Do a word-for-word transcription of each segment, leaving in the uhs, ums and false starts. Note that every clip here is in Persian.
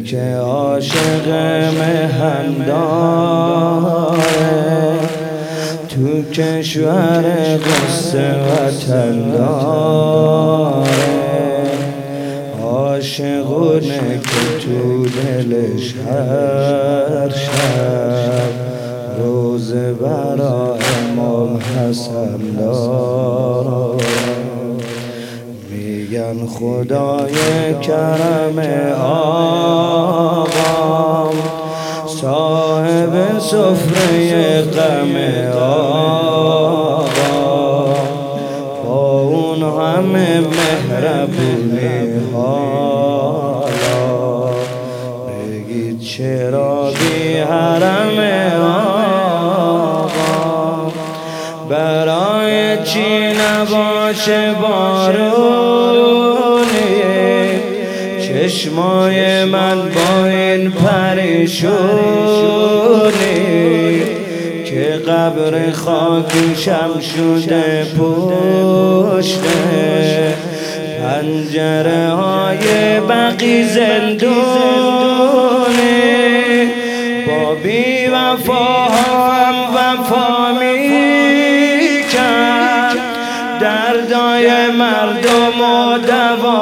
که عاشق مهنداره تو کشور قصه وطن داره، عاشقونه که تو دلش هر شب روزه برای امام حسن داره. میگن خدای کرم آقام صاحب سفره غم آقا، با اون همه مهربونی حالا بگید چرا بی حرم آقا، برای چی نباشه بارونی چشمای من با این پریشونی که قبر خاکشم شده پشت پنجره های بقی زندونی، با بی وفاهم وفا میکرد دردای مردم و دوا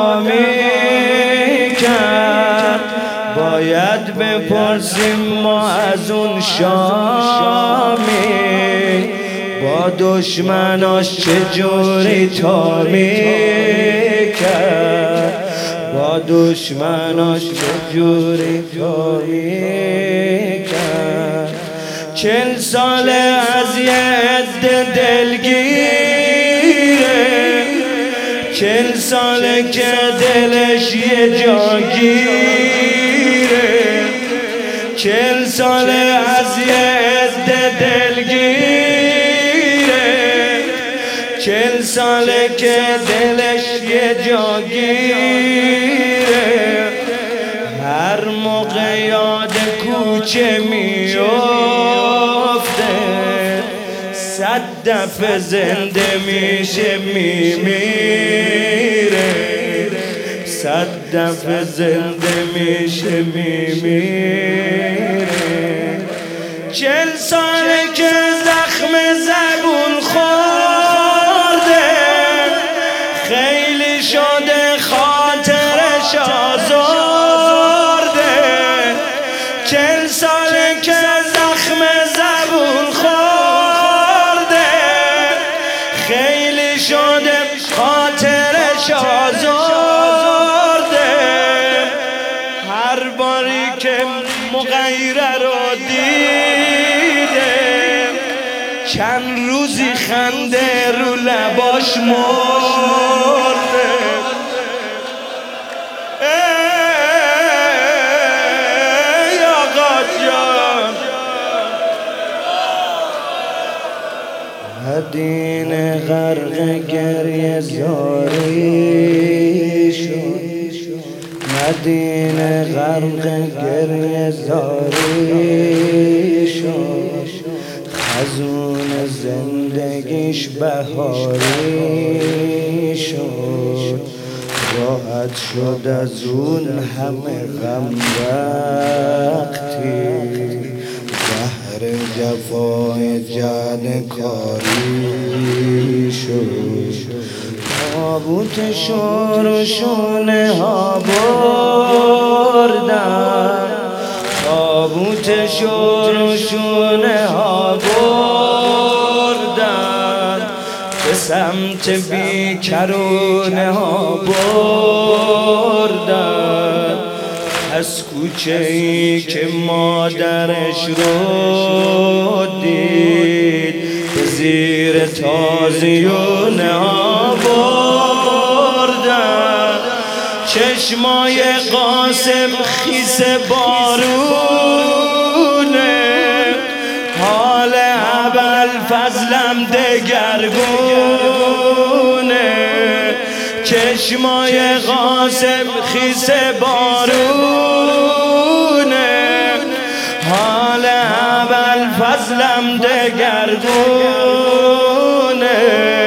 میکرد. باید بپرسیم ما از اون شامی با دشمناش چجوری تا میکرد، با دشمناش چجوری تا میکرد. چل سال از یه عده دلگیره، چل ساله که دلش یه جاگیره، چل ساله از یه عده دلگیره، چل ساله که دلش یه جاگیره. هر موقع یاد کوچه میفته صد دفعه زنده میشه میمیره، صد دفعه زنده میشه میمیره. چل ساله که زخم زبون خورده خیلی شده خاطرش آزرده، چل ساله که زخم زبون خورده خیلی شده خاطرش آزرده. هر باری که مغیره رو دیده چند روزی خنده رو لباش مرده. ای آقا جان مدین غرق گریه زاری شد، مدین غرق گریه زاری شد، خزون زندگیش بهاری شد. راحت شد از اون همه غم وقتی بحر جفای جانکاری شد. تابوت شور و شونه ها بردن، تابوت شور و شونه ها بردن، به سمت بیکرونه ها بردن. از کوچه ای که مادرش رو دید به زیر تازیونه ها بردن. چشمای قاسم خیس بارونه، حال ابوالفضلم دگرگونه. چشمای قاسم خیس بارونه، حال ابوالفضلم دگرگونه.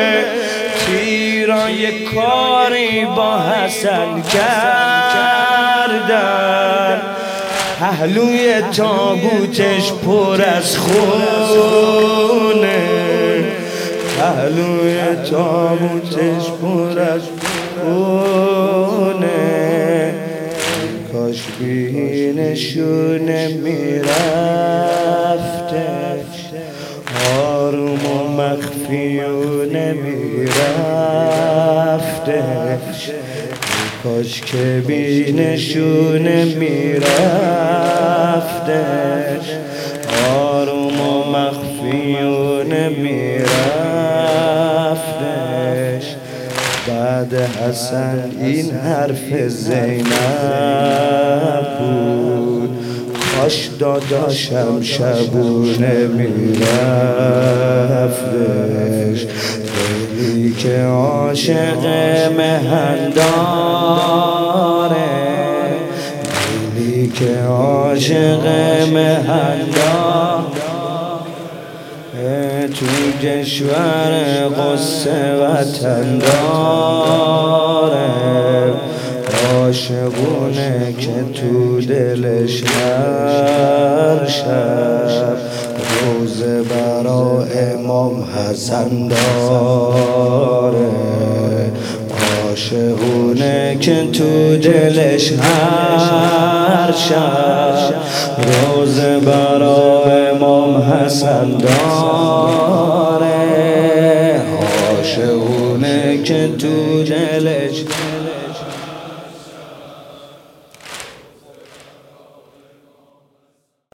تیرا یک کاری با حسن کردن، پهلوی تابوتش پر از خونه، پهلوی تابوتش پر از خونه. کاش بینشونه میرفتش آروم و مخفیونه میرفتش. کاش که بینشونه میرفتش آروم و مخفیونه میرفتش. بعد حسن این حرف زینب بود، کاش داداشم شبونه میرفتش. دلی که عاشق مهن داره، دلی که عاشق مهن داره، تو کشور قصه وطن داره. عاشقونه که تو دلش هر شب روزه برا امام حسن داره. عاشقونه که تو دلش هر شب روزه برا امام حسن داره. عاشقونه که تو دلش